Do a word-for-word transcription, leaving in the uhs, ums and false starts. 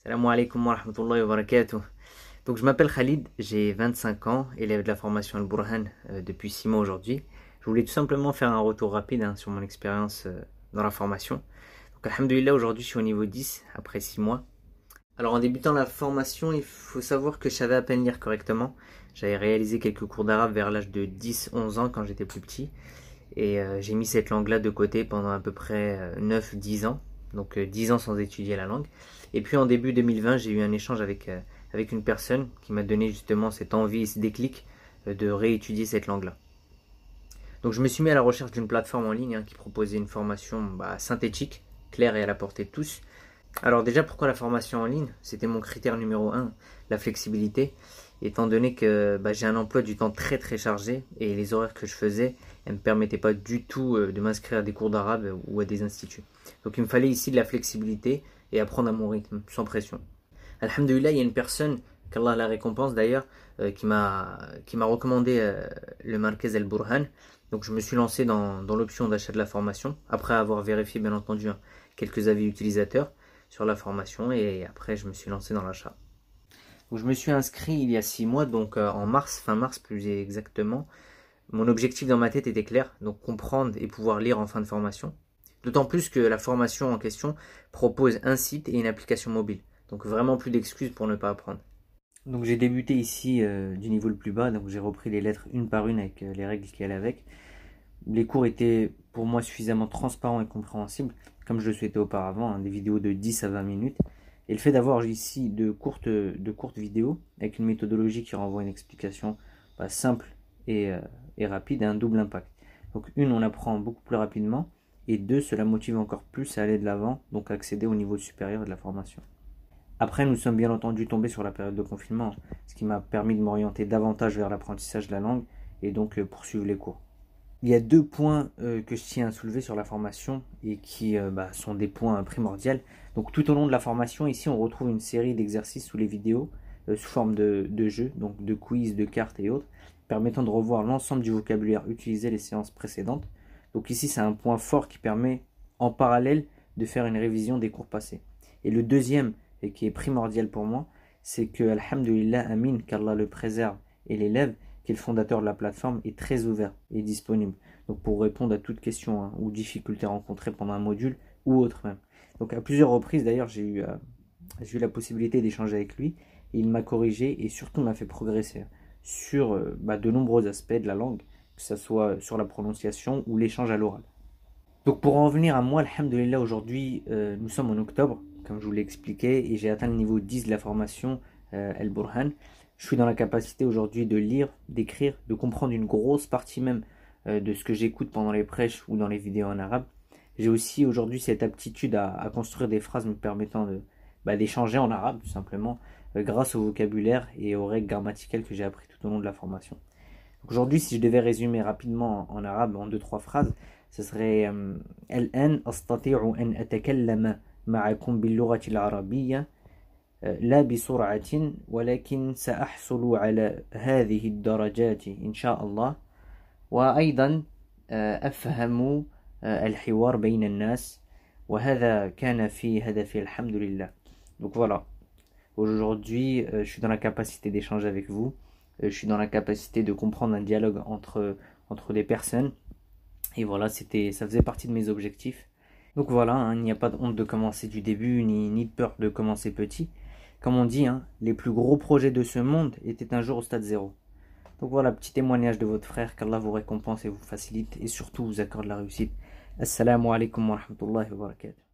Salam alaikum wa rahmatullahi wa barakatuh. Donc je m'appelle Khalid, j'ai vingt-cinq ans, élève de la formation Al-Burhan euh, depuis six mois aujourd'hui. Je voulais tout simplement faire un retour rapide hein, sur mon expérience euh, dans la formation. Donc alhamdoulilah, aujourd'hui je suis au niveau dix après six mois. Alors en débutant la formation, il faut savoir que je savais à peine lire correctement. J'avais réalisé quelques cours d'arabe vers l'âge de dix onze ans quand j'étais plus petit. Et euh, j'ai mis cette langue-là de côté pendant à peu près euh, neuf dix ans. Donc euh, dix ans sans étudier la langue. Et puis en début deux mille vingt, j'ai eu un échange avec, euh, avec une personne qui m'a donné justement cette envie et ce déclic euh, de réétudier cette langue-là. Donc je me suis mis à la recherche d'une plateforme en ligne hein, qui proposait une formation bah, synthétique, claire et à la portée de tous. Alors déjà, pourquoi la formation en ligne? C'était mon critère numéro un, la flexibilité, étant donné que bah, j'ai un emploi du temps très très chargé et les horaires que je faisais ne me permettaient pas du tout euh, de m'inscrire à des cours d'arabe ou à des instituts. Donc il me fallait ici de la flexibilité et apprendre à mon rythme, sans pression. Alhamdulillah, il y a une personne, qu'Allah la récompense d'ailleurs, euh, qui m'a qui m'a recommandé euh, le Markez El Burhan. Donc je me suis lancé dans, dans l'option d'achat de la formation, après avoir vérifié bien entendu hein, quelques avis utilisateurs sur la formation et après je me suis lancé dans l'achat. Donc je me suis inscrit il y a six mois, donc euh, en mars, fin mars plus exactement. Mon objectif dans ma tête était clair, donc comprendre et pouvoir lire en fin de formation. D'autant plus que la formation en question propose un site et une application mobile. Donc vraiment plus d'excuses pour ne pas apprendre. Donc j'ai débuté ici euh, du niveau le plus bas, donc j'ai repris les lettres une par une avec euh, les règles qui allaient avec. Les cours étaient pour moi suffisamment transparents et compréhensibles, comme je le souhaitais auparavant, hein, des vidéos de dix à vingt minutes. Et le fait d'avoir ici de courtes, de courtes vidéos, avec une méthodologie qui renvoie une explication bah, simple et, euh, et rapide, a un double impact. Donc une, on apprend beaucoup plus rapidement, et deux, cela motive encore plus à aller de l'avant, donc à accéder au niveau supérieur de la formation. Après, nous sommes bien entendu tombés sur la période de confinement, ce qui m'a permis de m'orienter davantage vers l'apprentissage de la langue, et donc euh, poursuivre les cours. Il y a deux points euh, que je tiens à soulever sur la formation et qui euh, bah, sont des points primordiaux. Donc tout au long de la formation, ici on retrouve une série d'exercices sous les vidéos euh, sous forme de, de jeux, donc de quiz, de cartes et autres, permettant de revoir l'ensemble du vocabulaire utilisé les séances précédentes. Donc ici c'est un point fort qui permet en parallèle de faire une révision des cours passés. Et le deuxième, et qui est primordial pour moi, c'est que alhamdulillah, amin, qu'Allah le préserve et l'élève, qui est le fondateur de la plateforme, est très ouvert et disponible. Donc pour répondre à toute question hein, ou difficulté rencontrée pendant un module ou autre même. Donc à plusieurs reprises d'ailleurs j'ai eu, euh, j'ai eu la possibilité d'échanger avec lui et il m'a corrigé et surtout m'a fait progresser sur euh, bah, de nombreux aspects de la langue, que ce soit sur la prononciation ou l'échange à l'oral. Donc pour en venir à moi, alhamdulillah, aujourd'hui euh, nous sommes en octobre, comme je vous l'ai expliqué, et j'ai atteint le niveau dix de la formation euh, El Burhan. Je suis dans la capacité aujourd'hui de lire, d'écrire, de comprendre une grosse partie même euh, de ce que j'écoute pendant les prêches ou dans les vidéos en arabe. J'ai aussi aujourd'hui cette aptitude à, à construire des phrases me permettant de, bah, d'échanger en arabe tout simplement euh, grâce au vocabulaire et aux règles grammaticales que j'ai appris tout au long de la formation. Donc aujourd'hui, si je devais résumer rapidement en, en arabe en deux trois phrases, ce serait الآن أستطيع أن أتكلم معكم باللغة العربية لا بسرعة ولكن سأحصل على هذه الدرجات إن شاء الله وأيضا أفهم الحوار بين الناس وهذا كان في هدفي الحمد لله. Donc voilà, aujourd'hui je suis dans la capacité d'échanger avec vous, je suis dans la capacité de comprendre un dialogue entre, entre des personnes et voilà, c'était, ça faisait partie de mes objectifs. Donc voilà, hein, il n'y a pas de honte de commencer du début ni, ni de peur de commencer petit. Comme on dit, hein, les plus gros projets de ce monde étaient un jour au stade zéro. Donc voilà, petit témoignage de votre frère, qu'Allah vous récompense et vous facilite et surtout vous accorde la réussite. Assalamu alaikum wa rahmatullahi wa barakatuh.